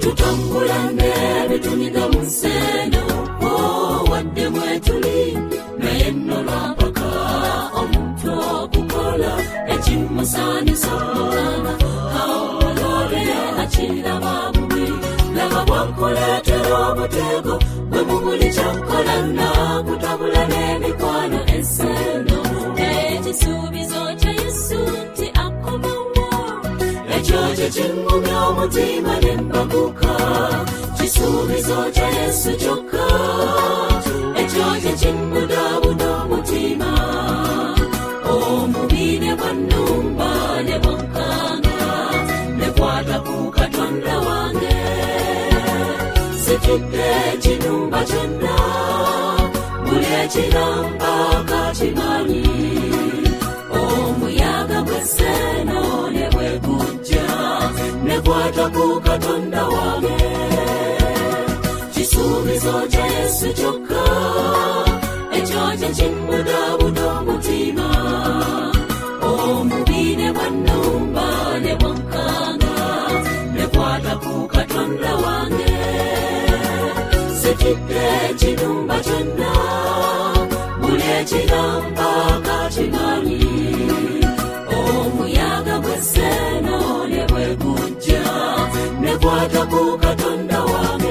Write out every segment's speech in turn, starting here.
tutambulane bituniga mu nseno wadde mwetuli naye nno lwampaka omuntu okukola ekimusaanisa olole akiraba bubi laba bwankuleetera obutego bwe mu buli kyakola nakutabula n'emikwano enseno ekisuubizo kya Yesu nti akomawo ekyo kye kingumya omutima ne mbaguka kisuubizo kya Yesu kyokka ekyo kye kimbudabuda omutima omubi ne bwannumba ne bwankanga ne kwata ku Katonda wange sikidde ekinumba kyonna buli ekiramba kakimanyi omuyaga gw'esseeno ne bwegujja ne kwata ku Katonda wange kisuubizo kya Yesu kyokka ekyo kye kimbudabuda omutima omubi ne bwannumba ne bwankanga ne kwata ku Katonda wange sikidde ekinumba kyonna buli ekiramba kakimanyi omuyaga gw'esseeno ne bwegujja ne kwata ku Katonda wange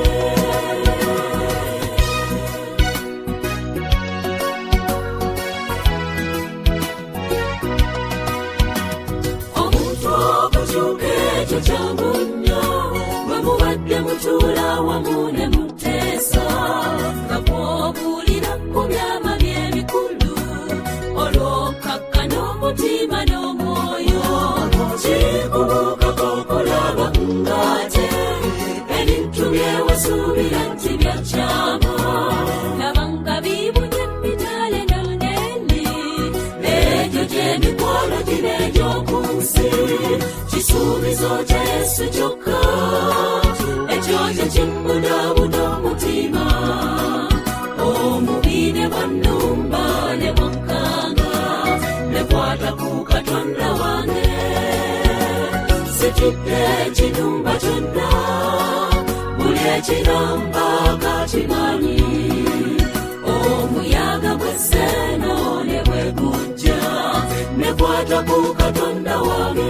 omuntu okukyuka ekyo kyangu nnyo bwe mubadde mutuula wamu ne muteesa nga bw'obuulira ku byama by'ebikulu olw'okakka n'omutima n'omwoyo kikubukako okulaba ng'ate ebintu byewasuubira nti byakyama laba nga biibunye emitale n'oneeni egyo gy'emikwano gino egy'oku nsi kisuubizo kya Yesu kyokka ekyo kye kimbudabuda omutima omubi ne bwannumba ne bwankanga ne kwata ku Katonda wange sikidde ekinumba kyonna buli ekiramba kakimanyi omuyaga gw'esseeno ne bwegujja ne kwata ku Katonda wange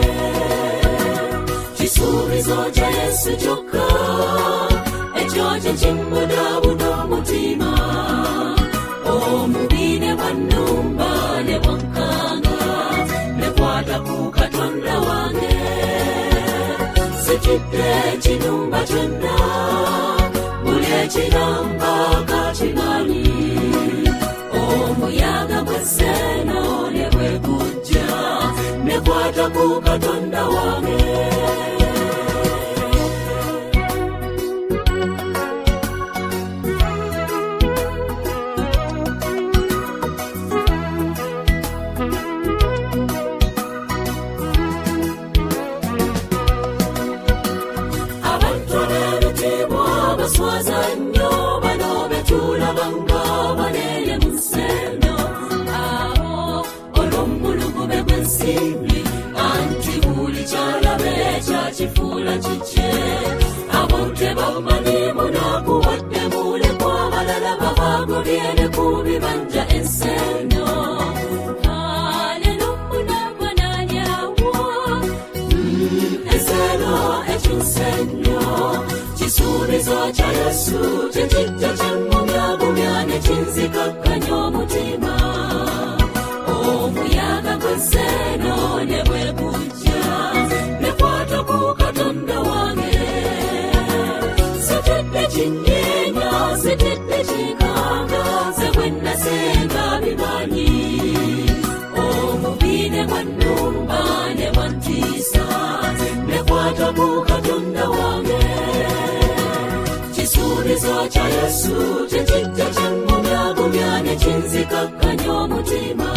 kisuubizo kya Yesu kyokka ekyo kye kimbudabuda omutima omubi ne bwannumba ne bwankanga ne kwata ku Katonda wange sikidde ekinumba kyonna buli ekiramba kakimanyi omuyaga gw'esseeno ne bwegujja ne kwata ku Katonda wange baswaza nnyo bano betulabanga balere mu nseno abo olw'omulugube gw'ensimbi anti buli kyalabe kyakifuula kikye abo tebamanyi munakuwadde mulekwa abalala babagobye ne ku bibanja enseno alelo munagwa n'alyawo enseno ekyuse nnyo kisuubizo kya Yesu kye kijja kyengumyagumya ne kinzikakkanya omutima omuyaga gw'esseeno ne bwegujja ne kwata ku Katonda wange sikidde kinyeenya sikidde kikanga ze bwe nasenga bimanyi omubi ne bwannumba ne bwantiisa ne kwata ku Katonda wange kisuubizo kya Yesu kye kijja kyengumyagumya ne kinzikakkanya omutima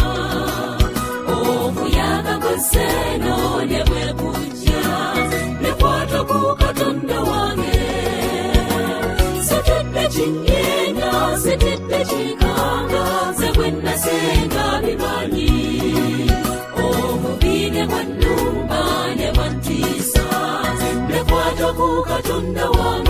omuyaga gw'esseeno ne bwegujja ne kwata ku Katonda wange sikidde kinyeenya sikidde kikanga ze bwe nasenga bimanyi omubi ne bwannumba ne bwantiisa ne kwata ku katonda wange